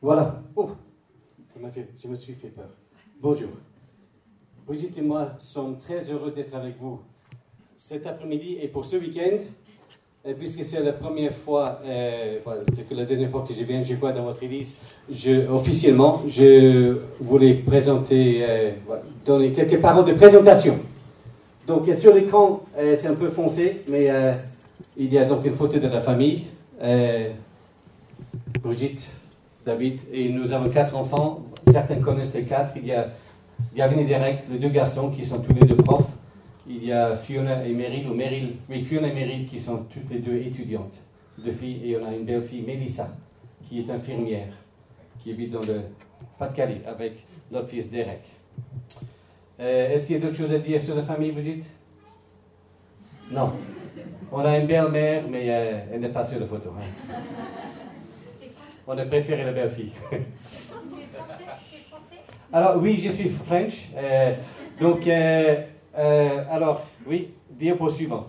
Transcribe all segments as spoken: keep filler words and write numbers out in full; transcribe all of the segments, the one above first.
Voilà. Oh, ça m'a fait, je me suis fait peur. Bonjour. Brigitte et moi sommes très heureux d'être avec vous cet après-midi et pour ce week-end. Et puisque c'est la première fois, euh, voilà, c'est que la deuxième fois que je viens, je crois, dans votre église, je, officiellement, je voulais présenter, euh, voilà, donner quelques paroles de présentation. Donc sur l'écran, euh, c'est un peu foncé, mais euh, il y a donc une photo de la famille. Euh, Brigitte, David, et nous avons quatre enfants. Certains connaissent les quatre. Il y a Gavin et Derek, les deux garçons qui sont tous les deux profs. Il y a Fiona et Meryl, ou Meryl, oui, Fiona et Meryl qui sont toutes les deux étudiantes, deux filles, et on a une belle fille, Mélissa, qui est infirmière, qui habite dans le Pas-de-Calais avec notre fils Derek. Euh, est-ce qu'il y a d'autres choses à dire sur la famille, Brigitte? Non. On a une belle-mère, mais euh, elle n'est pas sur la photo. Hein. On a préféré la belle-fille. Alors, oui, je suis French. Euh, donc, euh, euh, alors, oui, diapo suivant.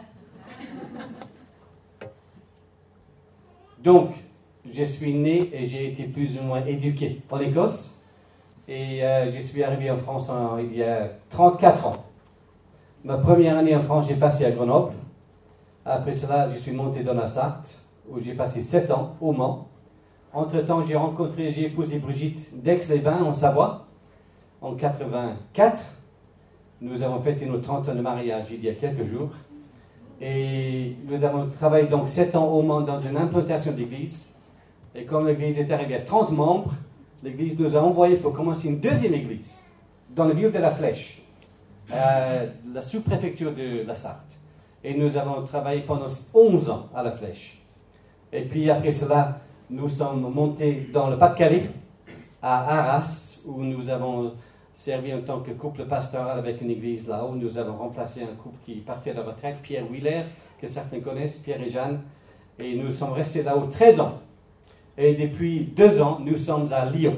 Donc, je suis né et j'ai été plus ou moins éduqué en Écosse. Et euh, je suis arrivé en France en, il y a trente-quatre ans. Ma première année en France, j'ai passé à Grenoble. Après cela, je suis monté dans la Sarthe, où j'ai passé sept ans, au Mans. Entre-temps, j'ai rencontré, j'ai épousé Brigitte d'Aix-les-Bains, en Savoie, en quatre-vingt-quatre. Nous avons fêté nos trente ans de mariage il y a quelques jours. Et nous avons travaillé donc sept ans au Mans dans une implantation d'église. Et comme l'église est arrivée à trente membres, l'église nous a envoyés pour commencer une deuxième église, dans la ville de La Flèche, euh, la sous-préfecture de la Sarthe. Et nous avons travaillé pendant onze ans à La Flèche. Et puis après cela, nous sommes montés dans le Pas-de-Calais, à Arras, où nous avons servi en tant que couple pastoral avec une église là-haut. Nous avons remplacé un couple qui partait à la retraite, Pierre Wheeler, que certains connaissent, Pierre et Jeanne. Et nous sommes restés là-haut treize ans. Et depuis deux ans, nous sommes à Lyon.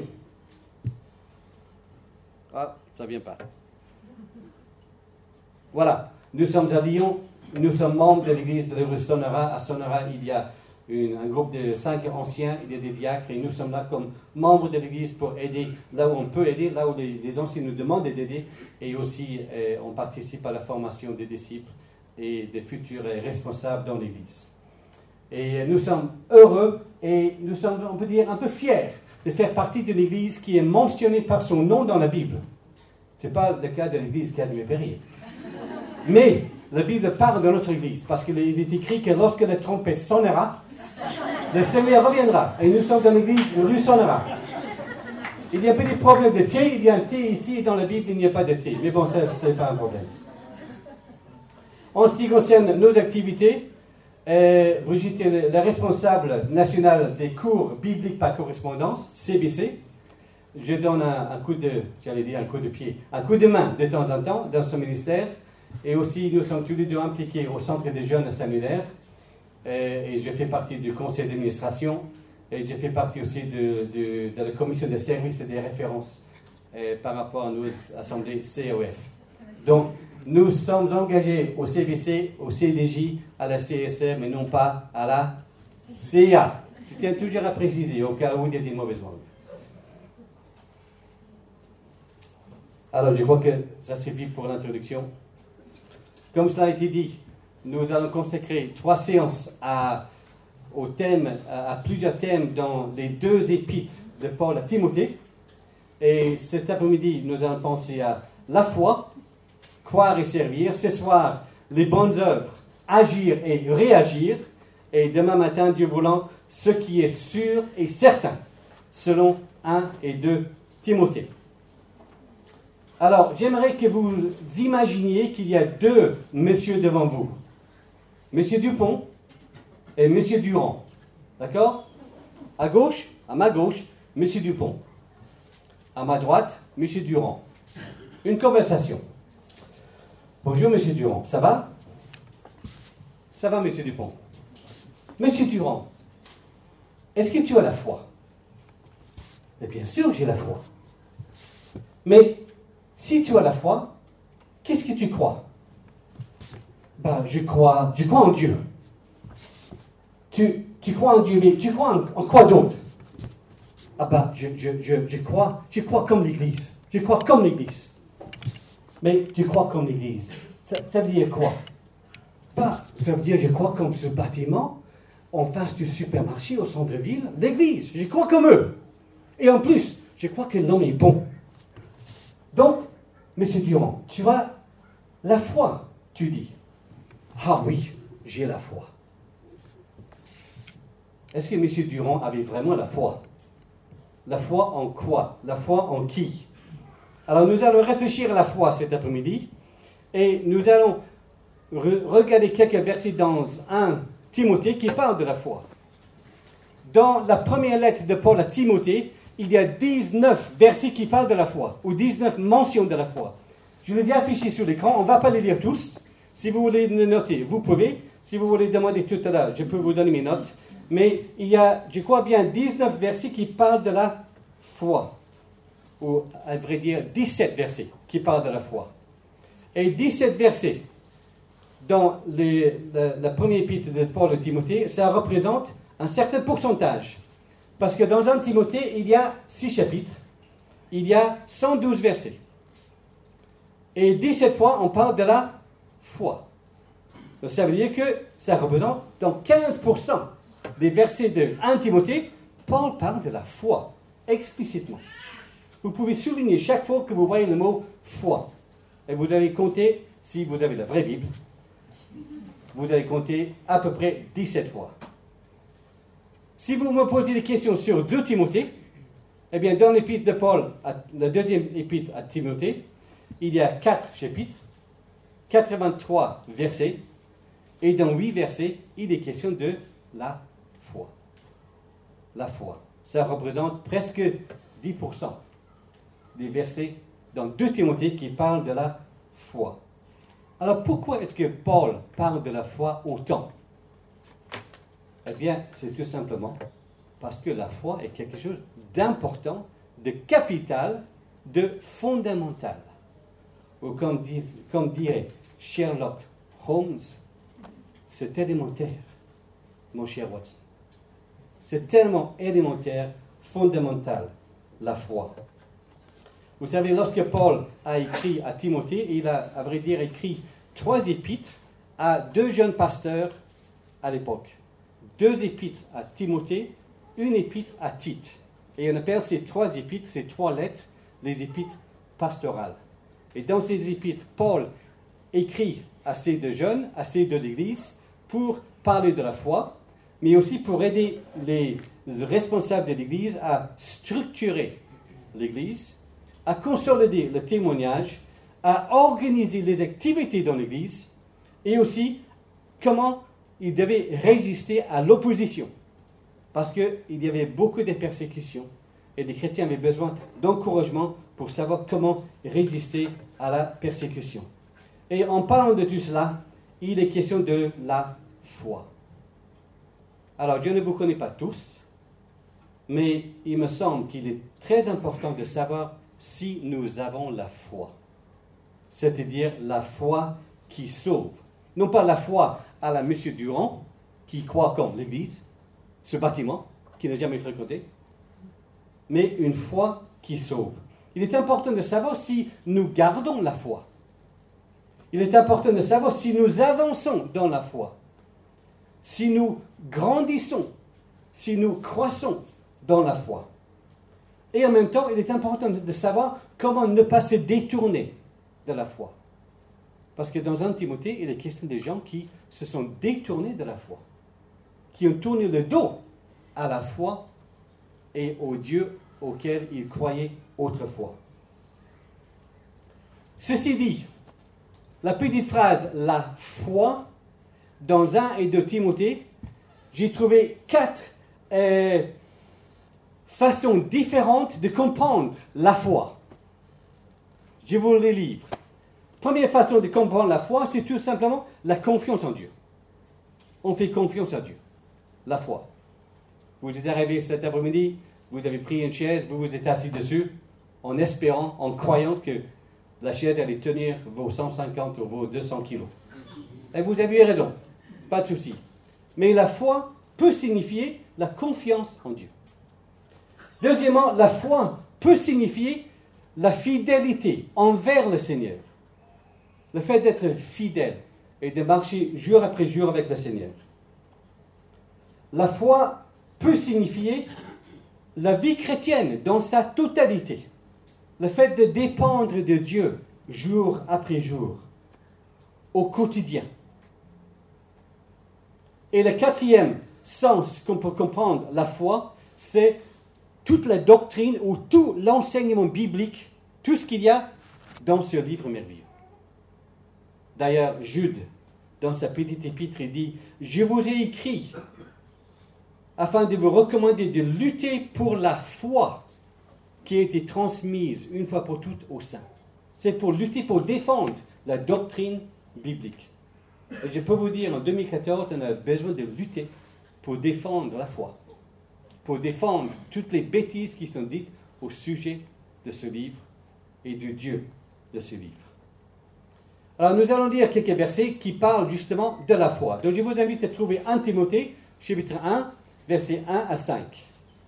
Ah, ça ne vient pas. Voilà, nous sommes à Lyon. Nous sommes membres de l'église de la rue Sonora. À Sonora, il y a une, un groupe de cinq anciens, il y a des diacres, et nous sommes là comme membres de l'église pour aider là où on peut aider, là où les, les anciens nous demandent d'aider, et aussi euh, on participe à la formation des disciples et des futurs euh, responsables dans l'église. Et euh, nous sommes heureux et nous sommes, on peut dire, un peu fiers de faire partie de l'église qui est mentionnée par son nom dans la Bible. Ce n'est pas le cas de l'église Casimir-Périer. Mais la Bible parle de notre église, parce qu'il est écrit que lorsque la trompette sonnera, le Seigneur reviendra. Et nous sommes dans l'église rue Sonora. Il y a un peu des problèmes de thé. Il y a un thé ici, et dans la Bible, il n'y a pas de thé. Mais bon, ça, ce n'est pas un problème. En ce qui concerne nos activités, euh, Brigitte est la responsable nationale des cours bibliques par correspondance, C B C. Je donne un, un coup de, j'allais dire un coup de pied, un coup de main de temps en temps dans ce ministère. Et aussi, nous sommes tous les deux impliqués au Centre des jeunes à Saint-Lunaire. Et je fais partie du conseil d'administration. Et je fais partie aussi de, de, de la commission des services et des références euh, par rapport à nos assemblées C O F. Donc, nous sommes engagés au C B C, au C D J, à la C S R, mais non pas à la C I A. Je tiens toujours à préciser, au cas où il y a des mauvaises langues. Alors, je crois que ça suffit pour l'introduction. Comme cela a été dit, nous allons consacrer trois séances à, au thème, à, à plusieurs thèmes dans les deux épîtres de Paul à Timothée. Et cet après-midi, nous allons penser à la foi, croire et servir. Ce soir, les bonnes œuvres, agir et réagir. Et demain matin, Dieu voulant, ce qui est sûr et certain, selon un et deux Timothée. Alors, j'aimerais que vous imaginiez qu'il y a deux messieurs devant vous. Monsieur Dupont et Monsieur Durand. D'accord? À gauche, à ma gauche, Monsieur Dupont. À ma droite, Monsieur Durand. Une conversation. Bonjour, Monsieur Durand. Ça va? Ça va, Monsieur Dupont. Monsieur Durand, est-ce que tu as la foi? Et bien sûr, j'ai la foi. Mais si tu as la foi, qu'est-ce que tu crois? Ben, je crois, je crois en Dieu. Tu, tu crois en Dieu, mais tu crois en, en quoi d'autre? Ah ben, je, je, je, je crois, je crois comme l'Église. Je crois comme l'Église. Mais tu crois comme l'Église. Ça, ça veut dire quoi? Bah, ça veut dire je crois comme ce bâtiment en face du supermarché au centre-ville, l'Église. Je crois comme eux. Et en plus, je crois que l'homme est bon. Donc, M. Durand, tu as la foi, tu dis. Ah oui, j'ai la foi. Est-ce que M. Durand avait vraiment la foi? La foi en quoi? La foi en qui? Alors nous allons réfléchir à la foi cet après-midi et nous allons re- regarder quelques versets dans un Timothée qui parle de la foi. Dans la première lettre de Paul à Timothée, il y a dix-neuf versets qui parlent de la foi, ou dix-neuf mentions de la foi. Je les ai affichés sur l'écran, on ne va pas les lire tous. Si vous voulez les noter, vous pouvez. Si vous voulez demander tout à l'heure, je peux vous donner mes notes. Mais il y a, je crois bien, dix-neuf versets qui parlent de la foi. Ou, à vrai dire, dix-sept versets qui parlent de la foi. Et dix-sept versets dans les, la, la première épître de Paul à Timothée, ça représente un certain pourcentage. Parce que dans un Timothée, il y a six chapitres, il y a cent douze versets. Et dix-sept fois, on parle de la foi. Donc ça veut dire que ça représente dans quinze pour cent des versets de un Timothée, Paul parle de la foi, explicitement. Vous pouvez souligner chaque fois que vous voyez le mot foi. Et vous allez compter, si vous avez la vraie Bible, vous allez compter à peu près dix-sept fois. Si vous me posez des questions sur deux Timothée, eh bien, dans l'épître de Paul, la deuxième épître à Timothée, il y a quatre chapitres, quatre-vingt-trois versets, et dans huit versets, il est question de la foi. La foi. Ça représente presque dix pour cent des versets dans deux Timothée qui parlent de la foi. Alors, pourquoi est-ce que Paul parle de la foi autant? Eh bien, c'est tout simplement parce que la foi est quelque chose d'important, de capital, de fondamental. Ou comme, dis, comme dirait Sherlock Holmes, c'est élémentaire, mon cher Watson. C'est tellement élémentaire, fondamental, la foi. Vous savez, lorsque Paul a écrit à Timothée, il a, à vrai dire, écrit trois épîtres à deux jeunes pasteurs à l'époque. Deux épîtres à Timothée, une épître à Tite. Et on appelle ces trois épîtres, ces trois lettres, les épîtres pastorales. Et dans ces épîtres, Paul écrit à ces deux jeunes, à ces deux églises, pour parler de la foi, mais aussi pour aider les responsables de l'église à structurer l'église, à consolider le témoignage, à organiser les activités dans l'église, et aussi comment ils devaient résister à l'opposition. Parce qu'il y avait beaucoup de persécutions, et les chrétiens avaient besoin d'encouragement pour savoir comment résister à la persécution. Et en parlant de tout cela, il est question de la foi. Alors, je ne vous connais pas tous, mais il me semble qu'il est très important de savoir si nous avons la foi. C'est-à-dire la foi qui sauve. Non pas la foi à la M. Durand, qui croit comme l'Église, ce bâtiment, qu'il n'a jamais fréquenté, mais une foi qui sauve. Il est important de savoir si nous gardons la foi. Il est important de savoir si nous avançons dans la foi, si nous grandissons, si nous croissons dans la foi. Et en même temps, il est important de savoir comment ne pas se détourner de la foi. Parce que dans un Timothée, il est question des gens qui se sont détournés de la foi, qui ont tourné le dos à la foi et au Dieu auquel ils croyaient autrefois. Ceci dit, la petite phrase « la foi » dans un et deux Timothée, j'ai trouvé quatre euh, façons différentes de comprendre la foi. Je vous les livre. Première façon de comprendre la foi, c'est tout simplement la confiance en Dieu. On fait confiance à Dieu. La foi. Vous êtes arrivé cet après-midi, vous avez pris une chaise, vous vous êtes assis dessus, en espérant, en croyant que la chaise allait tenir vos cent cinquante ou vos deux cents kilos. Et vous avez eu raison, pas de souci. Mais la foi peut signifier la confiance en Dieu. Deuxièmement, la foi peut signifier la fidélité envers le Seigneur. Le fait d'être fidèle et de marcher jour après jour avec le Seigneur. La foi peut signifier la vie chrétienne dans sa totalité. Le fait de dépendre de Dieu jour après jour, au quotidien. Et le quatrième sens qu'on peut comprendre la foi, c'est toute la doctrine ou tout l'enseignement biblique, tout ce qu'il y a dans ce livre merveilleux. D'ailleurs, Jude, dans sa petite épître, il dit « Je vous ai écrit afin de vous recommander de lutter pour la foi qui a été transmise une fois pour toutes aux saints. » C'est pour lutter, pour défendre la doctrine biblique. Et je peux vous dire, en deux mille quatorze, on a besoin de lutter pour défendre la foi, pour défendre toutes les bêtises qui sont dites au sujet de ce livre et du Dieu de ce livre. Alors, nous allons lire quelques versets qui parlent justement de la foi. Donc, je vous invite à trouver un Timothée, chapitre un, versets un à cinq.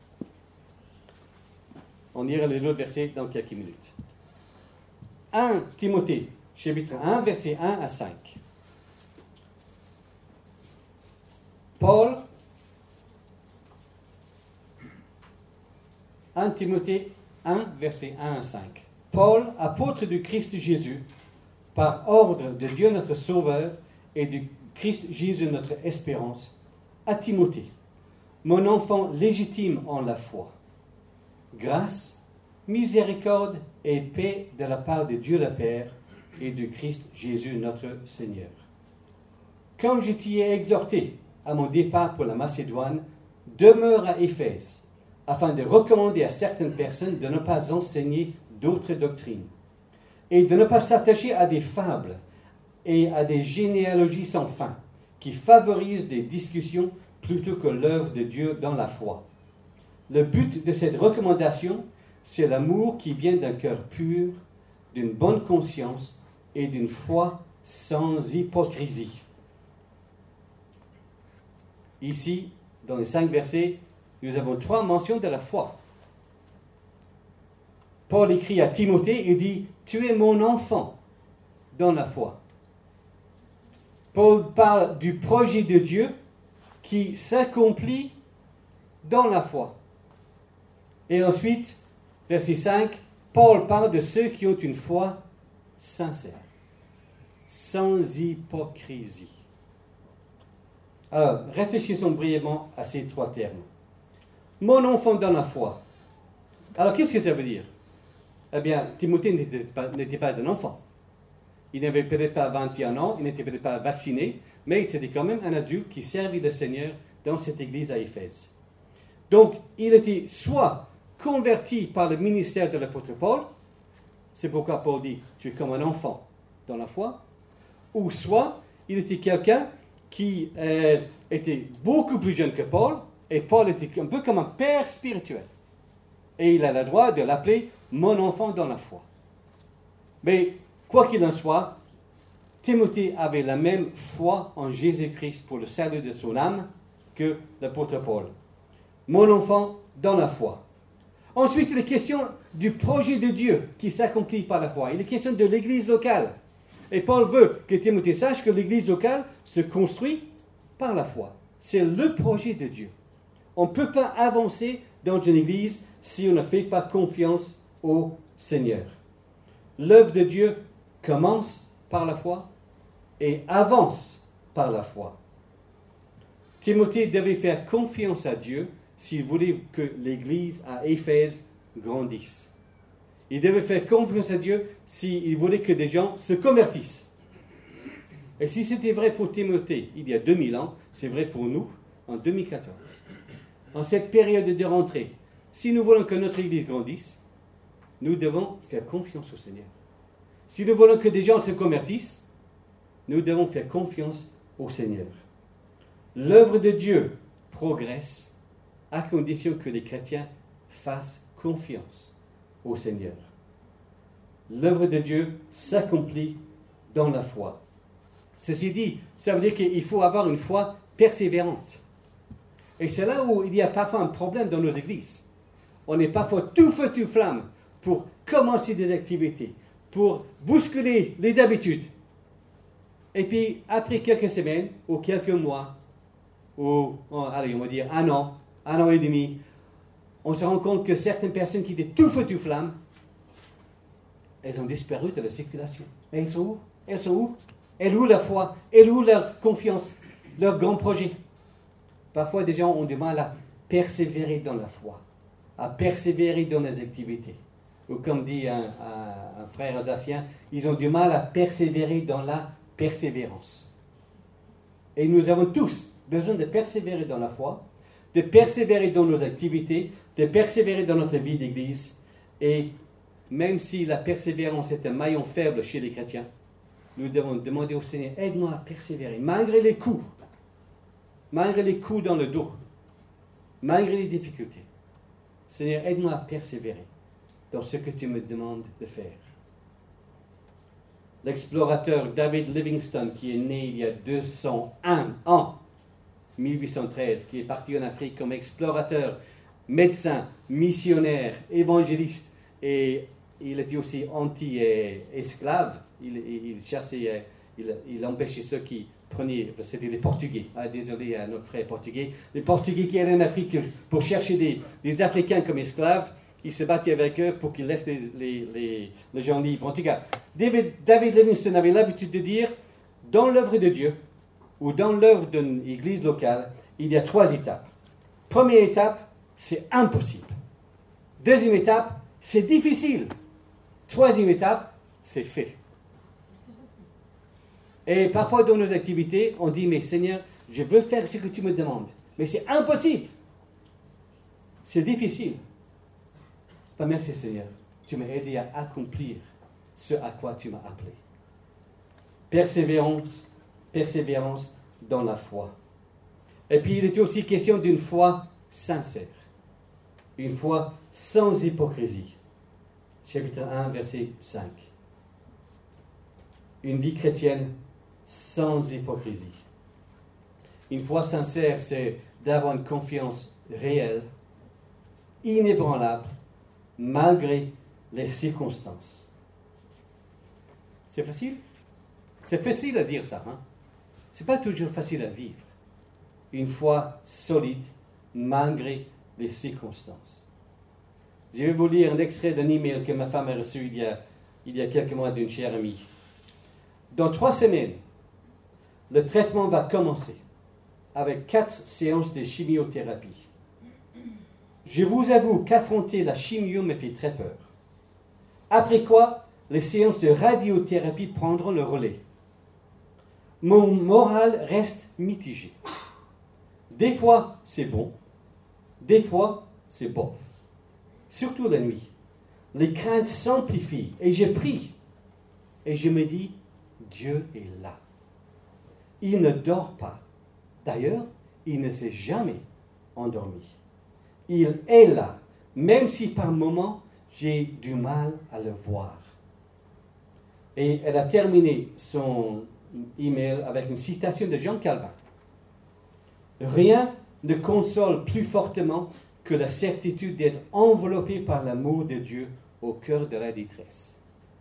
On ira les autres versets dans quelques minutes. un Timothée, chapitre un, versets un à cinq. Paul, un Timothée un, versets un à cinq. Paul, apôtre du Christ Jésus, par ordre de Dieu notre Sauveur et du Christ Jésus notre espérance, à Timothée, mon enfant légitime en la foi. Grâce, miséricorde et paix de la part de Dieu le Père et du Christ Jésus notre Seigneur. Comme je t'y ai exhorté à mon départ pour la Macédoine, demeure à Éphèse, afin de recommander à certaines personnes de ne pas enseigner d'autres doctrines, et de ne pas s'attacher à des fables et à des généalogies sans fin, qui favorisent des discussions plutôt que l'œuvre de Dieu dans la foi. Le but de cette recommandation, c'est l'amour qui vient d'un cœur pur, d'une bonne conscience et d'une foi sans hypocrisie. Ici, dans les cinq versets, nous avons trois mentions de la foi. Paul écrit à Timothée et dit « Tu es mon enfant dans la foi ». Paul parle du projet de Dieu qui s'accomplit dans la foi. Et ensuite, verset cinq, Paul parle de ceux qui ont une foi sincère, sans hypocrisie. Alors, réfléchissons brièvement à ces trois termes. Mon enfant dans la foi. Alors, qu'est-ce que ça veut dire? Eh bien, Timothée n'était pas, n'était pas un enfant. Il n'avait peut-être pas vingt et un ans, il n'était peut-être pas vacciné, mais c'était quand même un adulte qui servait le Seigneur dans cette église à Éphèse. Donc, il était soit converti par le ministère de l'apôtre Paul, c'est pourquoi Paul dit « tu es comme un enfant dans la foi », ou soit il était quelqu'un qui euh, était beaucoup plus jeune que Paul, et Paul était un peu comme un père spirituel. Et il a le droit de l'appeler « mon enfant dans la foi ». Mais, quoi qu'il en soit, Timothée avait la même foi en Jésus-Christ pour le salut de son âme que l'apôtre Paul. Mon enfant dans la foi. Ensuite, il est question du projet de Dieu qui s'accomplit par la foi. Il est question de l'église locale. Et Paul veut que Timothée sache que l'église locale se construit par la foi. C'est le projet de Dieu. On ne peut pas avancer dans une église si on ne fait pas confiance au Seigneur. L'œuvre de Dieu commence par la foi et avance par la foi. Timothée devait faire confiance à Dieu s'il voulait que l'église à Éphèse grandisse. Il devait faire confiance à Dieu s'il voulait que des gens se convertissent. Et si c'était vrai pour Timothée il y a deux mille ans, c'est vrai pour nous en deux mille quatorze. En cette période de rentrée, si nous voulons que notre église grandisse, nous devons faire confiance au Seigneur. Si nous voulons que des gens se convertissent, nous devons faire confiance au Seigneur. L'œuvre de Dieu progresse à condition que les chrétiens fassent confiance au Seigneur. L'œuvre de Dieu s'accomplit dans la foi. Ceci dit, ça veut dire qu'il faut avoir une foi persévérante. Et c'est là où il y a parfois un problème dans nos églises. on est parfois tout feu, tout flamme pour commencer des activités, pour bousculer les habitudes. Et puis, après quelques semaines, ou quelques mois, ou, oh, allez, on va dire un an, un an et demi, on se rend compte que certaines personnes qui étaient tout feu, tout flamme, elles ont disparu de la circulation. Et elles sont où? Elles sont où? Elles où leur foi? Elles où leur confiance? Leur grand projet? Parfois, des gens ont du mal à persévérer dans la foi, à persévérer dans les activités. Ou comme dit un, un, un frère alsacien, ils ont du mal à persévérer dans la persévérance. Et nous avons tous besoin de persévérer dans la foi, de persévérer dans nos activités, de persévérer dans notre vie d'église. Et même si la persévérance est un maillon faible chez les chrétiens, nous devons demander au Seigneur, aide-nous à persévérer, malgré les coups, malgré les coups dans le dos, malgré les difficultés. Seigneur, aide-moi à persévérer dans ce que tu me demandes de faire. L'explorateur David Livingstone, qui est né il y a deux cent un ans, mille huit cent treize, qui est parti en Afrique comme explorateur, médecin, missionnaire, évangéliste, et il était aussi anti-esclave. Il, il, il chassait, il, il empêchait ceux qui prenaient, c'était les Portugais, ah, désolé à notre frère portugais, les Portugais qui allaient en Afrique pour chercher des, des Africains comme esclaves. Il se battait avec eux pour qu'ils laissent les, les, les, les gens libres. En tout cas, David, David Livingstone avait l'habitude de dire, dans l'œuvre de Dieu, ou dans l'œuvre d'une église locale, il y a trois étapes. Première étape, c'est impossible. Deuxième étape, c'est difficile. Troisième étape, c'est fait. Et parfois dans nos activités, on dit, mais Seigneur, je veux faire ce que tu me demandes, mais c'est impossible. C'est difficile. Pas merci Seigneur, tu m'as aidé à accomplir ce à quoi tu m'as appelé. Persévérance, persévérance dans la foi. Et puis il était aussi question d'une foi sincère, une foi sans hypocrisie. Chapitre un, verset cinq. Une vie chrétienne sans hypocrisie. Une foi sincère, c'est d'avoir une confiance réelle, inébranlable, malgré les circonstances. C'est facile? C'est facile à dire ça, hein? C'est pas toujours facile à vivre. Une foi solide, malgré les circonstances. Je vais vous lire un extrait d'un email que ma femme a reçu il y a, il y a quelques mois d'une chère amie. Dans trois semaines, le traitement va commencer avec quatre séances de chimiothérapie. Je vous avoue qu'affronter la chimio me fait très peur. Après quoi, les séances de radiothérapie prendront le relais. Mon moral reste mitigé. Des fois, c'est bon. Des fois, c'est bof. Surtout la nuit. Les craintes s'amplifient et je prie. Et je me dis, Dieu est là. Il ne dort pas. D'ailleurs, il ne s'est jamais endormi. Il est là, même si par moments, j'ai du mal à le voir. Et elle a terminé son email avec une citation de Jean Calvin. Rien ne console plus fortement que la certitude d'être enveloppé par l'amour de Dieu au cœur de la détresse.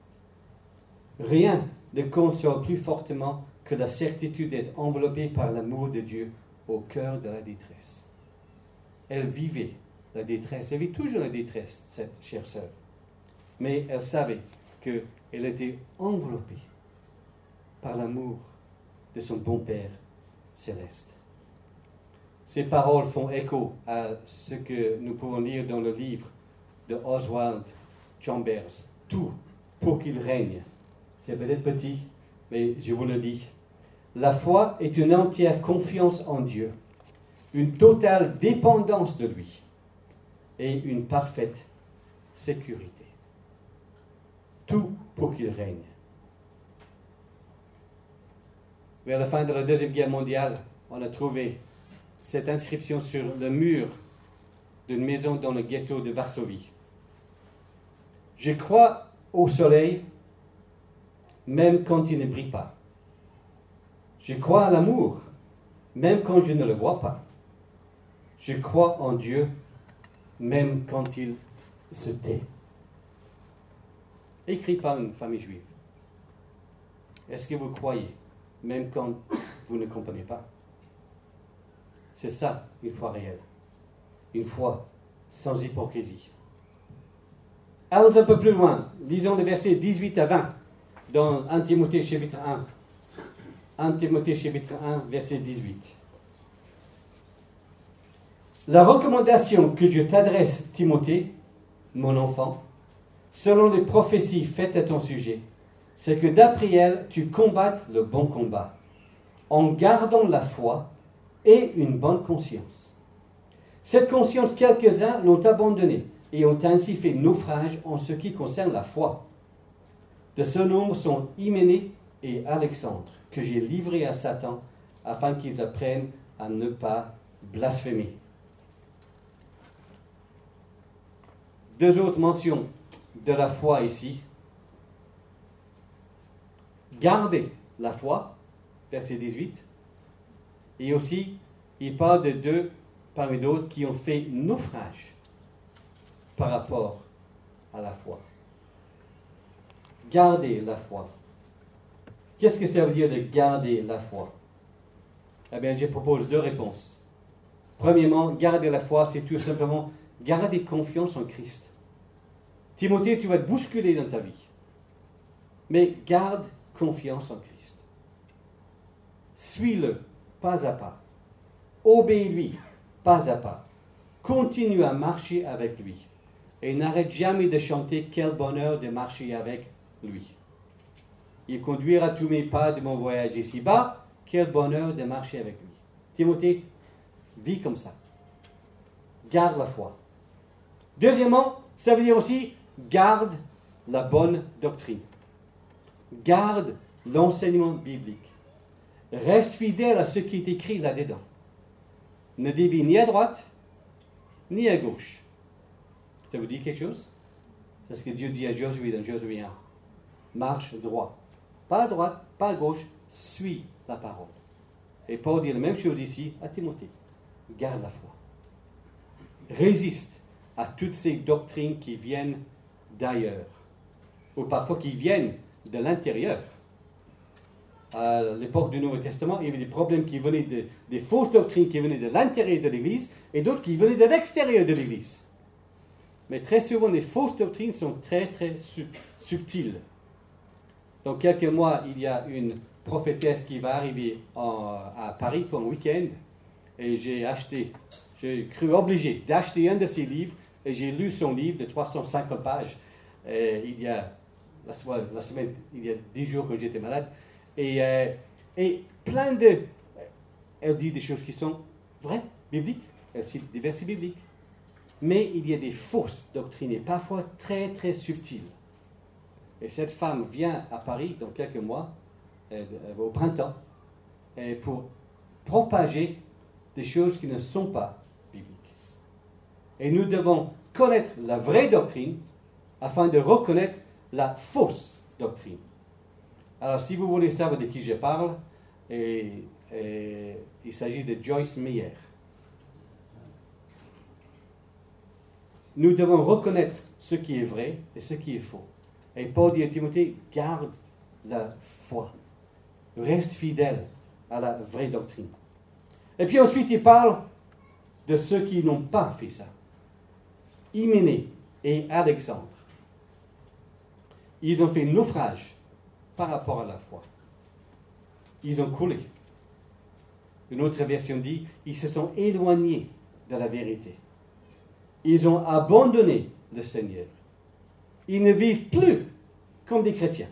Rien ne console plus fortement que la certitude d'être enveloppé par l'amour de Dieu au cœur de la détresse. Elle vivait la détresse, elle vit toujours la détresse, cette chère sœur. Mais elle savait qu'elle était enveloppée par l'amour de son bon Père céleste. Ces paroles font écho à ce que nous pouvons lire dans le livre de Oswald Chambers, « Tout pour qu'il règne ». C'est peut-être petit, mais je vous le dis. La foi est une entière confiance en Dieu, une totale dépendance de lui et une parfaite sécurité. Tout pour qu'il règne. Vers la fin de la Deuxième Guerre mondiale, on a trouvé cette inscription sur le mur d'une maison dans le ghetto de Varsovie. « Je crois au soleil, même quand il ne brille pas. Je crois à l'amour, même quand je ne le vois pas. Je crois en Dieu, même quand il se tait. Écrit par une famille juive. Est-ce que vous croyez, même quand vous ne comprenez pas? C'est ça, une foi réelle. Une foi sans hypocrisie. Allons un peu plus loin. Lisons les versets dix-huit à vingt dans un Timothée chapitre un. un Timothée chapitre un, verset dix-huit. La recommandation que je t'adresse, Timothée, mon enfant, selon les prophéties faites à ton sujet, c'est que d'après elles, tu combattes le bon combat, en gardant la foi et une bonne conscience. Cette conscience, quelques-uns l'ont abandonnée et ont ainsi fait naufrage en ce qui concerne la foi. De ce nombre sont Hyménée et Alexandre, que j'ai livrés à Satan, afin qu'ils apprennent à ne pas blasphémer. Deux autres mentions de la foi ici. Gardez la foi, verset dix-huit. Et aussi, il parle de deux parmi d'autres qui ont fait naufrage par rapport à la foi. Gardez la foi. Qu'est-ce que ça veut dire de garder la foi? Eh bien, je propose deux réponses. Premièrement, garder la foi, c'est tout simplement garder confiance en Christ. Timothée, tu vas te bousculer dans ta vie. Mais garde confiance en Christ. Suis-le pas à pas. Obéis-lui pas à pas. Continue à marcher avec lui. Et n'arrête jamais de chanter quel bonheur de marcher avec lui. Il conduira tous mes pas de mon voyage ici-bas. Quel bonheur de marcher avec lui. Timothée, vis comme ça. Garde la foi. Deuxièmement, ça veut dire aussi garde la bonne doctrine. Garde l'enseignement biblique. Reste fidèle à ce qui est écrit là-dedans. Ne dévie ni à droite, ni à gauche. Ça vous dit quelque chose? C'est ce que Dieu dit à Josué dans Josué un. Marche droit. Pas à droite, pas à gauche, suis la parole. Et Paul dit la même chose ici à Timothée. Garde la foi. Résiste à toutes ces doctrines qui viennent d'ailleurs, ou parfois qui viennent de l'intérieur. À l'époque du Nouveau Testament, il y avait des problèmes qui venaient de, des fausses doctrines qui venaient de l'intérieur de l'Église et d'autres qui venaient de l'extérieur de l'Église. Mais très souvent, les fausses doctrines sont très, très sub- subtiles. Donc, quelques mois, il y a une prophétesse qui va arriver en, à Paris pour un week-end et j'ai acheté, j'ai cru obligé d'acheter un de ses livres et j'ai lu son livre de trois cent cinquante pages euh, il y a la, la semaine, il y a dix jours que j'étais malade. Et, euh, et plein de... Elle dit des choses qui sont vraies, bibliques. Elle cite des versets bibliques. Mais il y a des fausses doctrines, et parfois très, très subtiles. Et cette femme vient à Paris dans quelques mois, euh, au printemps, euh, pour propager des choses qui ne sont pas bibliques. Et nous devons connaître la vraie doctrine afin de reconnaître la fausse doctrine. Alors, si vous voulez savoir de qui je parle, et, et, il s'agit de Joyce Meyer. Nous devons reconnaître ce qui est vrai et ce qui est faux. Et Paul dit à Timothée, garde la foi. Reste fidèle à la vraie doctrine. Et puis ensuite, il parle de ceux qui n'ont pas fait ça. Hyménée et Alexandre. Ils ont fait naufrage par rapport à la foi. Ils ont coulé. Une autre version dit, ils se sont éloignés de la vérité. Ils ont abandonné le Seigneur. Ils ne vivent plus comme des chrétiens.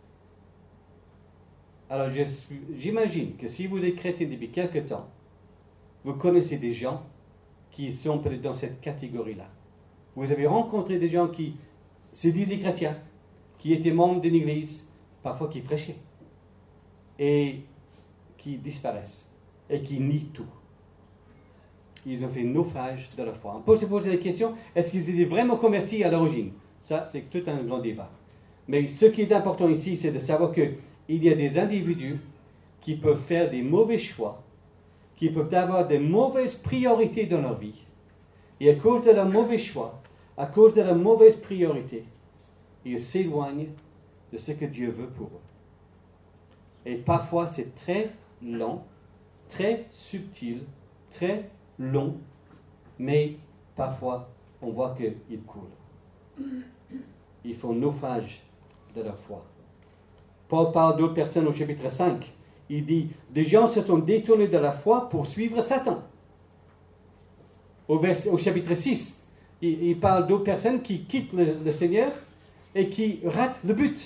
Alors je suis, j'imagine que si vous êtes chrétien depuis quelque temps, vous connaissez des gens qui sont peut-être dans cette catégorie-là. Vous avez rencontré des gens qui se disaient chrétiens, qui étaient membres d'une église, parfois qui prêchaient, et qui disparaissent, et qui nient tout. Ils ont fait naufrage de la foi. On peut se poser la question, est-ce qu'ils étaient vraiment convertis à l'origine? Ça, c'est tout un grand débat. Mais ce qui est important ici, c'est de savoir qu'il y a des individus qui peuvent faire des mauvais choix, qui peuvent avoir des mauvaises priorités dans leur vie, Et à cause de leur mauvais choix, à cause de leur mauvaise priorité, ils s'éloignent de ce que Dieu veut pour eux. Et parfois, c'est très lent, très subtil, très long, mais parfois, on voit qu'ils coulent. Ils font naufrage de leur foi. Paul parle d'autres personnes au chapitre cinq. Il dit, des gens se sont détournés de la foi pour suivre Satan. Au, vers, au chapitre six, il, il parle d'autres personnes qui quittent le, le Seigneur et qui ratent le but.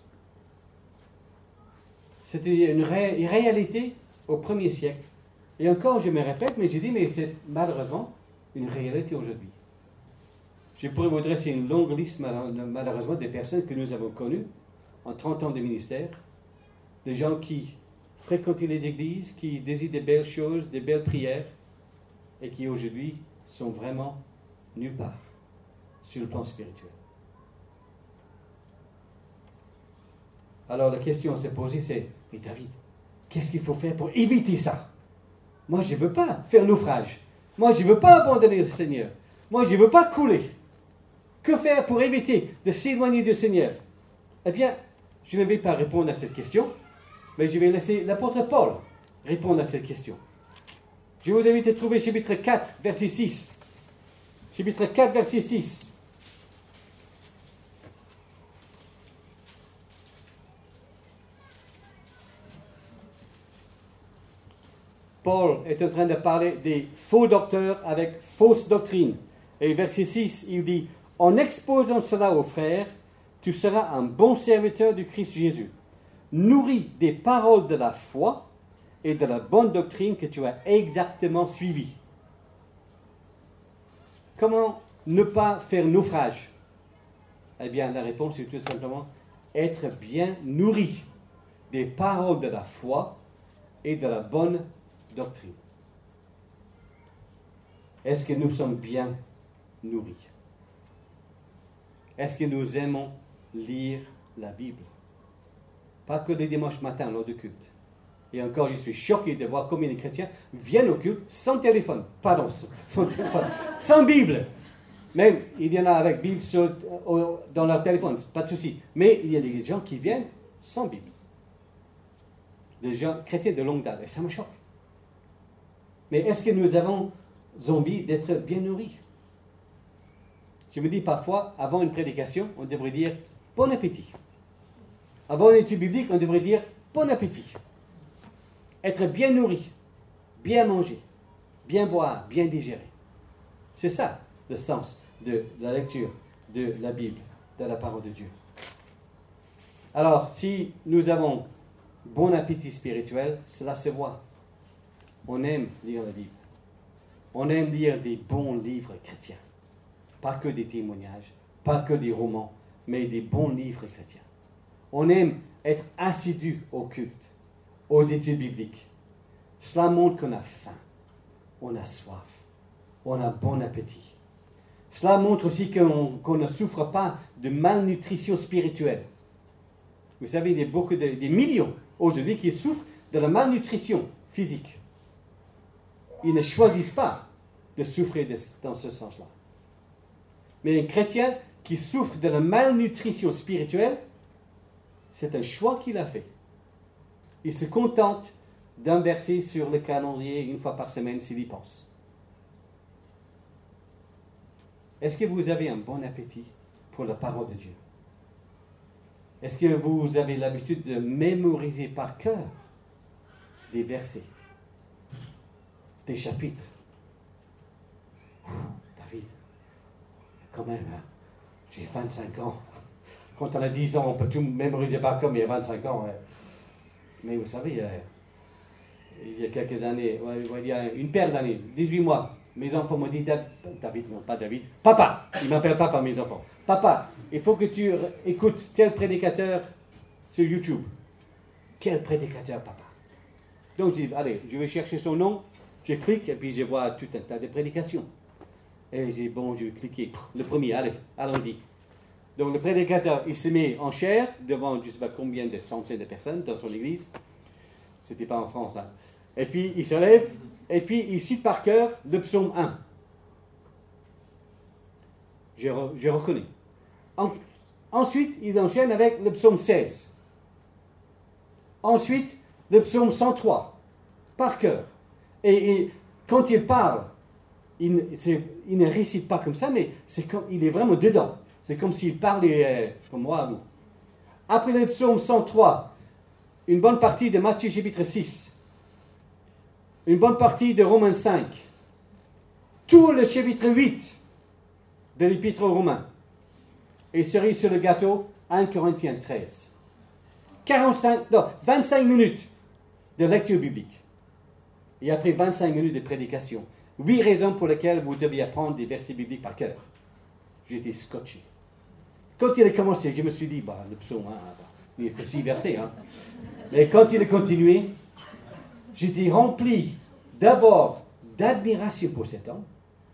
C'était une, ré, une réalité au premier siècle. Et encore, je me répète, mais je dis, mais c'est malheureusement une réalité aujourd'hui. Je pourrais vous dresser une longue liste, malheureusement, des personnes que nous avons connues en trente ans de ministère, des gens qui fréquentent les églises, qui désirent des belles choses, des belles prières, et qui aujourd'hui sont vraiment nulle part sur le plan spirituel. Alors la question à se poser, c'est, mais David, qu'est-ce qu'il faut faire pour éviter ça? Moi, je ne veux pas faire naufrage. Moi, je ne veux pas abandonner le Seigneur. Moi, je ne veux pas couler. Que faire pour éviter de s'éloigner du Seigneur? Eh bien, je ne vais pas répondre à cette question, mais je vais laisser l'apôtre Paul répondre à cette question. Je vous invite à trouver chapitre quatre, verset six. Chapitre quatre, verset six. Paul est en train de parler des faux docteurs avec fausse doctrine. Et verset six, il dit, « En exposant cela aux frères, tu seras un bon serviteur du Christ Jésus, nourri des paroles de la foi et de la bonne doctrine que tu as exactement suivie. » Comment ne pas faire naufrage? Eh bien, la réponse est tout simplement être bien nourri des paroles de la foi et de la bonne doctrine. Est-ce que nous sommes bien nourris? Est-ce que nous aimons lire la Bible? Pas que les dimanches matins lors du culte. Et encore, je suis choqué de voir combien de chrétiens viennent au culte sans téléphone. Pardon, sans téléphone, sans Bible. Même, il y en a avec Bible sur, dans leur téléphone, pas de souci. Mais il y a des gens qui viennent sans Bible. Des gens chrétiens de longue date. Et ça me choque. Mais est-ce que nous avons envie d'être bien nourris? Je me dis parfois, avant une prédication, on devrait dire « bon appétit ». Avant une étude biblique, on devrait dire « bon appétit ». Être bien nourri, bien manger, bien boire, bien digérer. C'est ça le sens de la lecture de la Bible, de la parole de Dieu. Alors, si nous avons bon appétit spirituel, cela se voit. On aime lire la Bible. On aime lire des bons livres chrétiens. Pas que des témoignages, pas que des romans, mais des bons livres chrétiens. On aime être assidu au culte, aux études bibliques. Cela montre qu'on a faim, on a soif, on a bon appétit. Cela montre aussi qu'on, qu'on ne souffre pas de malnutrition spirituelle. Vous savez, il y a beaucoup de, des millions aujourd'hui qui souffrent de la malnutrition physique. Ils ne choisissent pas de souffrir de, dans ce sens-là. Mais un chrétien qui souffre de la malnutrition spirituelle, c'est un choix qu'il a fait. Il se contente d'un verset sur le calendrier une fois par semaine s'il y pense. Est-ce que vous avez un bon appétit pour la parole de Dieu? Est-ce que vous avez l'habitude de mémoriser par cœur des versets, des chapitres? Ouh, David, quand même, hein, j'ai vingt-cinq ans. Quand on a dix ans, on peut tout mémoriser par cœur, mais il y a vingt-cinq ans. Ouais. Mais vous savez, euh, il y a quelques années, ouais, il y a une paire d'années, dix-huit mois, mes enfants m'ont dit, David, non pas David, papa, ils m'appellent papa, mes enfants. Papa, il faut que tu écoutes tel prédicateur sur YouTube. Quel prédicateur, papa? Donc je dis, allez, je vais chercher son nom, je clique et puis je vois tout un tas de prédications. Et j'ai dit, bon, je vais cliquer. Le premier, allez, allons-y. Donc le prédicateur, il se met en chair devant je ne sais pas combien de centaines de personnes dans son église. C'était pas en France, hein. Et puis il se lève, et puis il cite par cœur le psaume un. je, je reconnais. En, ensuite, il enchaîne avec le psaume seize. Ensuite, le psaume cent trois, par cœur. Et, et quand il parle, il, il ne récite pas comme ça, mais c'est comme, il est vraiment dedans. C'est comme s'il parlait euh, comme moi à vous. Après le psaume cent trois, une bonne partie de Matthieu chapitre six, une bonne partie de Romains cinq, tout le chapitre huit de l'épître aux Romains, et cerise sur le gâteau, un Corinthiens treize. quarante-cinq, non, vingt-cinq minutes de lecture biblique. Et après vingt-cinq minutes de prédication. Huit raisons pour lesquelles vous deviez apprendre des versets bibliques par cœur. J'étais scotché. Quand il a commencé, je me suis dit, bah, le psaume, hein, il n'y a que six versets. Hein. Mais quand il a continué, j'étais rempli d'abord d'admiration pour cet homme.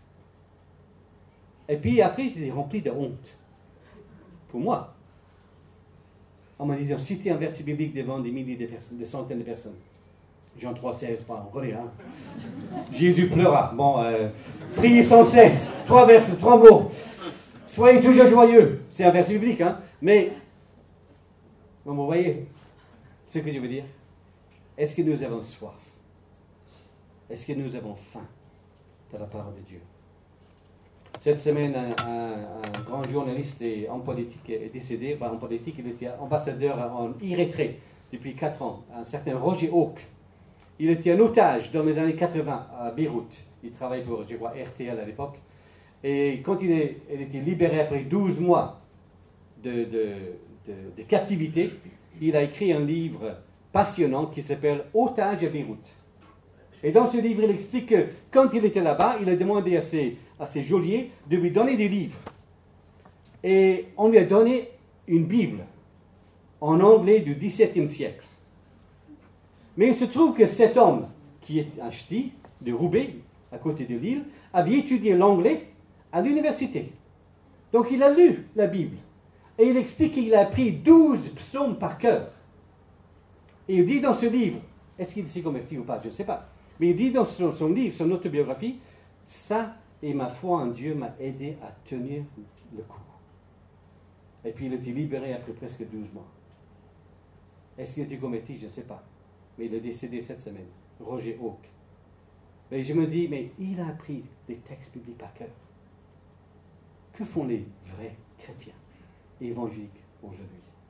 Et puis après, j'étais rempli de honte. Pour moi. En me disant, citer un verset biblique devant des milliers de personnes, des centaines de personnes. Jean trois, seize, on connaît, hein. Jésus pleura. Bon, euh, priez sans cesse. Trois versets, trois mots. Soyez toujours joyeux. C'est un verset biblique, hein. Mais, bon, vous voyez ce que je veux dire? Est-ce que nous avons soif? Est-ce que nous avons faim de la parole de Dieu? Cette semaine, un, un, un grand journaliste en politique est décédé. En politique, il était ambassadeur en Érythrée depuis quatre ans, un certain Roger Hawke. Il était un otage dans les années quatre-vingts à Beyrouth. Il travaillait pour, je crois, R T L à l'époque. Et quand il, est, il était libéré après douze mois de, de, de, de captivité, il a écrit un livre passionnant qui s'appelle « Otage à Beyrouth ». Et dans ce livre, il explique que quand il était là-bas, il a demandé à ses, à ses geôliers de lui donner des livres. Et on lui a donné une Bible en anglais du dix-septième siècle. Mais il se trouve que cet homme, qui est un ch'ti de Roubaix, à côté de Lille, avait étudié l'anglais à l'université. Donc il a lu la Bible. Et il explique qu'il a appris douze psaumes par cœur. Et il dit dans ce livre, est-ce qu'il s'est converti ou pas, je ne sais pas. Mais il dit dans son, son livre, son autobiographie, ça et ma foi en Dieu m'a aidé à tenir le coup. Et puis il a été libéré après presque douze mois. Est-ce qu'il a été converti, je ne sais pas. Mais il est décédé cette semaine, Roger Hawke. Et je me dis, mais il a appris des textes bibliques par cœur. Que font les vrais chrétiens évangéliques aujourd'hui?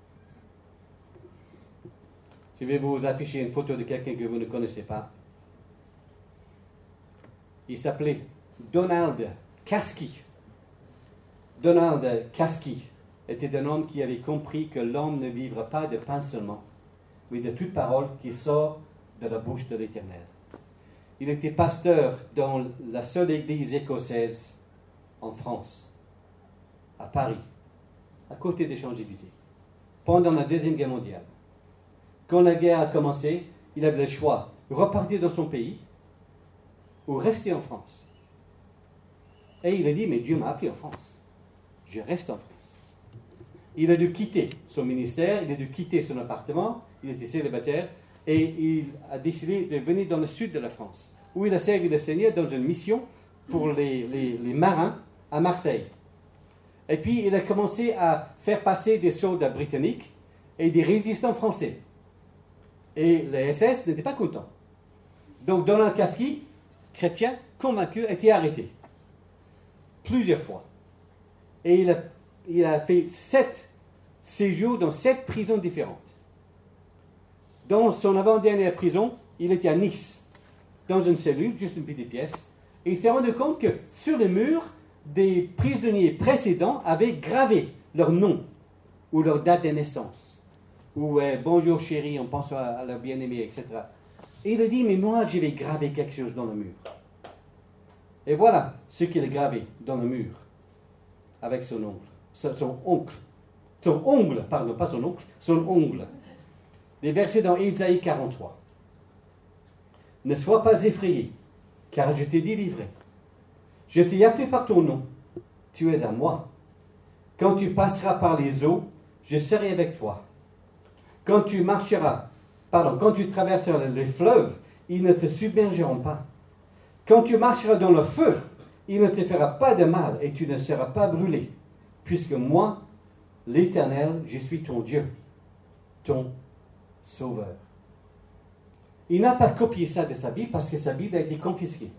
Je vais vous afficher une photo de quelqu'un que vous ne connaissez pas. Il s'appelait Donald Caskey. Donald Caskey était un homme qui avait compris que l'homme ne vivra pas de pain seulement, mais de toute parole qui sort de la bouche de l'Éternel. Il était pasteur dans la seule église écossaise en France, à Paris, à côté des Champs-Élysées, pendant la Deuxième Guerre mondiale. Quand la guerre a commencé, il avait le choix de repartir dans son pays ou rester en France. Et il a dit, mais Dieu m'a appelé en France. Je reste en France. Il a dû quitter son ministère, il a dû quitter son appartement, il était célibataire, et il a décidé de venir dans le sud de la France, où il a servi le Seigneur dans une mission pour les, les, les marins à Marseille. Et puis il a commencé à faire passer des soldats britanniques et des résistants français. Et les S S n'étaient pas contents. Donc Donald Caskey, chrétien, convaincu, a été arrêté. Plusieurs fois. Et il a, il a fait sept séjours dans sept prisons différentes. Dans son avant-dernière prison, il était à Nice, dans une cellule, juste une petite pièce, et il s'est rendu compte que sur le mur, des prisonniers précédents avaient gravé leur nom ou leur date de naissance, ou euh, bonjour chérie, on pense à, à leur bien-aimé, et cetera. Et il a dit, mais moi, je vais graver quelque chose dans le mur. Et voilà ce qu'il a gravé dans le mur, avec son ongle, son oncle, son ongle, pardon, pas son oncle, son ongle. Les versets dans Ésaïe quarante-trois. Ne sois pas effrayé, car je t'ai délivré. Je t'ai appelé par ton nom, tu es à moi. Quand tu passeras par les eaux, je serai avec toi. Quand tu marcheras, pardon, quand tu traverseras les fleuves, ils ne te submergeront pas. Quand tu marcheras dans le feu, il ne te fera pas de mal et tu ne seras pas brûlé. puisque moi, l'Éternel, je suis ton Dieu, ton Sauveur. Il n'a pas copié ça de sa Bible parce que sa Bible a été confisquée.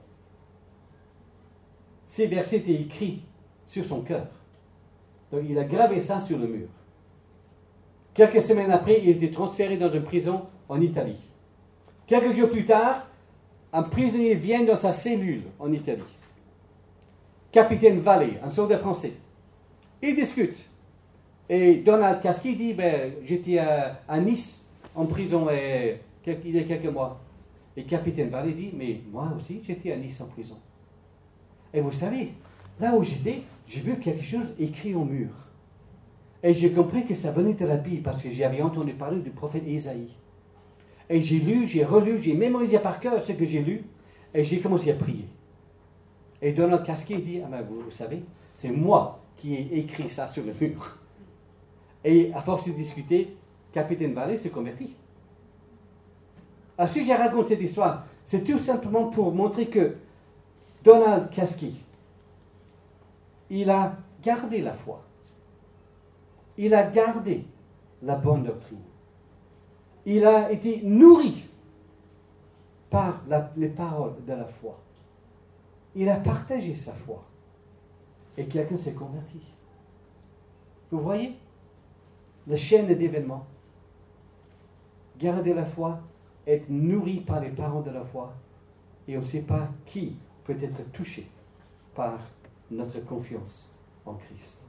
Ces versets étaient écrits sur son cœur. Donc il a gravé ça sur le mur. Quelques semaines après, il a été transféré dans une prison en Italie. Quelques jours plus tard, un prisonnier vient dans sa cellule en Italie. Capitaine Vallée, un soldat français. Ils discutent. Et Donald Kaski dit, ben, j'étais à, à Nice, en prison, et, il y a quelques mois. Et Capitaine Vallée dit, mais moi aussi, j'étais à Nice en prison. Et vous savez, là où j'étais, j'ai vu quelque chose écrit au mur. Et j'ai compris que ça venait de la Bible, parce que j'avais entendu parler du prophète Ésaïe. Et j'ai lu, j'ai relu, j'ai mémorisé par cœur ce que j'ai lu, et j'ai commencé à prier. Et Donald Kaski dit, ah ben vous, vous savez, c'est moi qui ai écrit ça sur le mur. Et à force de discuter, Capitaine Vallée se convertit. Alors si je raconte cette histoire, c'est tout simplement pour montrer que Donald Kaski, il a gardé la foi. Il a gardé la bonne doctrine. Il a été nourri par la, les paroles de la foi. Il a partagé sa foi. Et quelqu'un s'est converti. Vous voyez la chaîne d'événements. Garder la foi, être nourri par les paroles de la foi. Et on ne sait pas qui peut être touché par notre confiance en Christ.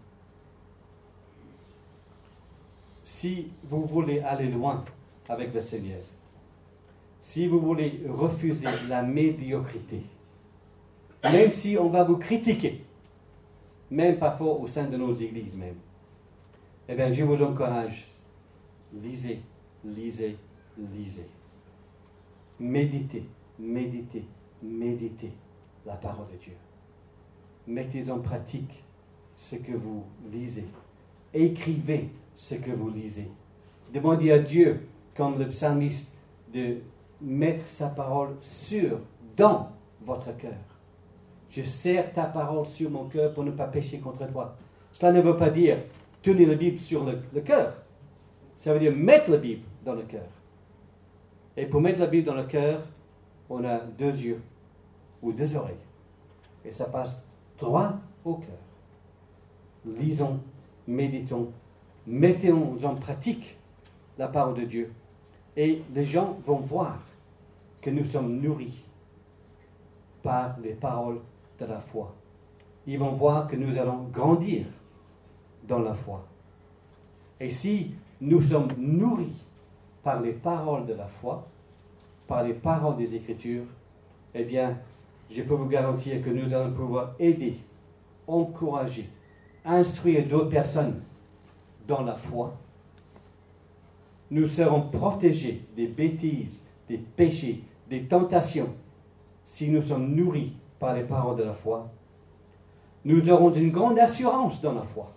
Si vous voulez aller loin avec le Seigneur, si vous voulez refuser la médiocrité, même si on va vous critiquer, même parfois au sein de nos églises même, eh bien, je vous encourage, lisez, lisez, lisez. Méditez, méditez, méditez la parole de Dieu. Mettez en pratique ce que vous lisez. Écrivez ce que vous lisez. Demandez à Dieu, comme le psalmiste, de mettre sa parole sur, dans votre cœur. Je serre ta parole sur mon cœur pour ne pas pécher contre toi. Cela ne veut pas dire tenir la Bible sur le, le cœur. Ça veut dire mettre la Bible dans le cœur. Et pour mettre la Bible dans le cœur, on a deux yeux ou deux oreilles. Et ça passe droit au cœur. Lisons, méditons, mettons en pratique la parole de Dieu. Et les gens vont voir que nous sommes nourris par les paroles de la foi. Ils vont voir que nous allons grandir dans la foi. Et si nous sommes nourris par les paroles de la foi, par les paroles des Écritures, eh bien, je peux vous garantir que nous allons pouvoir aider, encourager, instruire d'autres personnes dans la foi. Nous serons protégés des bêtises, des péchés, des tentations, si nous sommes nourris par les paroles de la foi. Nous aurons une grande assurance dans la foi.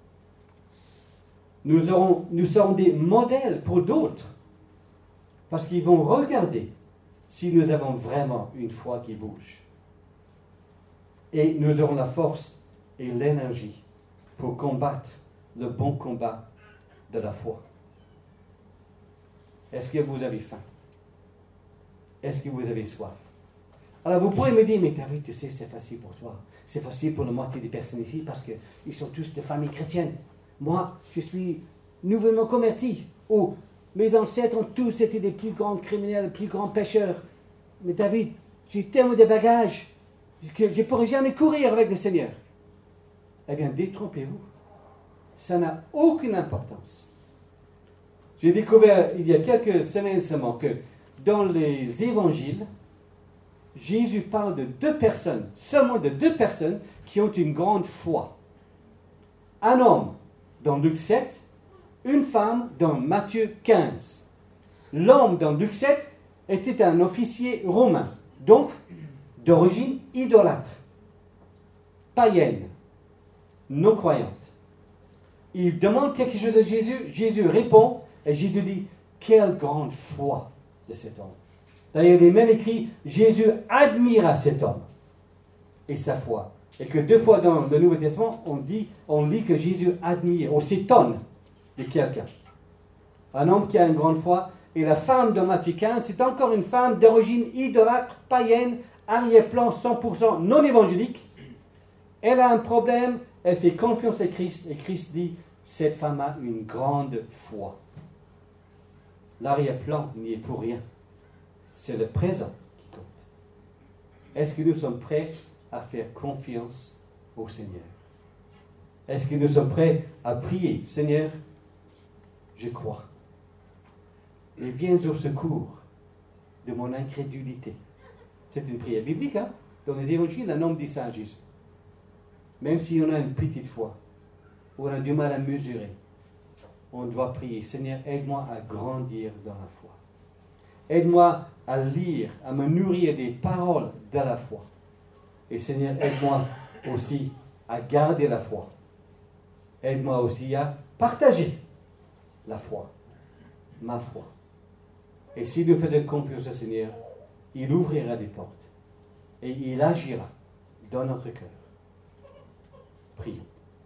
Nous, aurons, nous serons des modèles pour d'autres, parce qu'ils vont regarder si nous avons vraiment une foi qui bouge. Et nous aurons la force et l'énergie pour combattre le bon combat de la foi. Est-ce que vous avez faim? Est-ce que vous avez soif? Alors vous pourrez me dire, mais David, tu sais, c'est facile pour toi. C'est facile pour la moitié des personnes ici parce qu'ils sont tous de famille chrétienne. Moi, je suis nouvellement converti. Oh, mes ancêtres ont tous été des plus grands criminels, des plus grands pécheurs. Mais David, j'ai tellement de bagages que je ne pourrai jamais courir avec le Seigneur. Eh bien, détrompez-vous. Ça n'a aucune importance. J'ai découvert il y a quelques semaines seulement que dans les évangiles, Jésus parle de deux personnes, seulement de deux personnes qui ont une grande foi. Un homme dans Luc sept, une femme dans Matthieu quinze. L'homme dans Luc sept était un officier romain, donc d'origine idolâtre, païenne, non croyante. Il demande quelque chose à Jésus, Jésus répond, et Jésus dit, quelle grande foi de cet homme. D'ailleurs, il est même écrit, Jésus admira cet homme et sa foi. Et que deux fois dans le Nouveau Testament, on dit, on lit que Jésus admire, on s'étonne de quelqu'un. Un homme qui a une grande foi. Et la femme de Matthieu quinze, c'est encore une femme d'origine idolâtre, païenne, arrière-plan cent pour cent non évangélique. Elle a un problème, elle fait confiance à Christ, et Christ dit, cette femme a une grande foi. L'arrière-plan n'y est pour rien. C'est le présent qui compte. Est-ce que nous sommes prêts à faire confiance au Seigneur? Est-ce que nous sommes prêts à prier, Seigneur, je crois. Et viens au secours de mon incrédulité. C'est une prière biblique, hein? Dans les évangiles, un homme dit ça à Jésus. Même si on a une petite foi, ou on a du mal à mesurer, on doit prier, Seigneur, aide-moi à grandir dans la foi. Aide-moi à lire, à me nourrir des paroles de la foi. Et Seigneur, aide-moi aussi à garder la foi. Aide-moi aussi à partager la foi, ma foi. Et si nous faisons confiance au Seigneur, il ouvrira des portes et il agira dans notre cœur. Prions.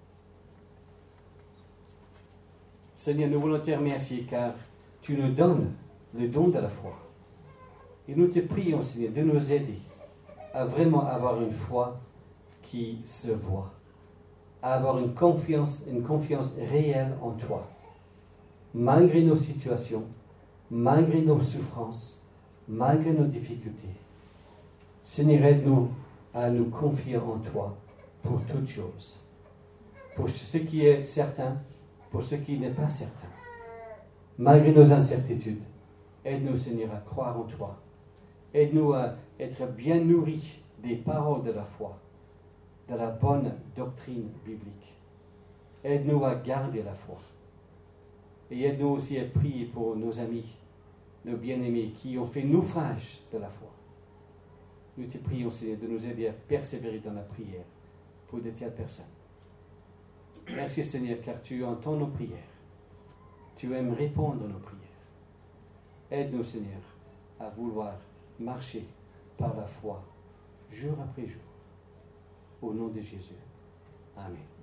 Seigneur, nous voulons te remercier car tu nous donnes le don de la foi. Et nous te prions, Seigneur, de nous aider à vraiment avoir une foi qui se voit, à avoir une confiance, une confiance réelle en toi, malgré nos situations, malgré nos souffrances, malgré nos difficultés. Seigneur, aide-nous à nous confier en toi pour toutes choses, pour ce qui est certain, pour ce qui n'est pas certain. Malgré nos incertitudes, aide-nous, Seigneur, à croire en toi. Aide-nous à être bien nourris des paroles de la foi, de la bonne doctrine biblique. Aide-nous à garder la foi. Et aide-nous aussi à prier pour nos amis, nos bien-aimés qui ont fait naufrage de la foi. Nous te prions, Seigneur, de nous aider à persévérer dans la prière pour de telles personnes. Merci, Seigneur, car tu entends nos prières. Tu aimes répondre à nos prières. Aide-nous, Seigneur, à vouloir marcher par la foi, jour après jour. Au nom de Jésus. Amen.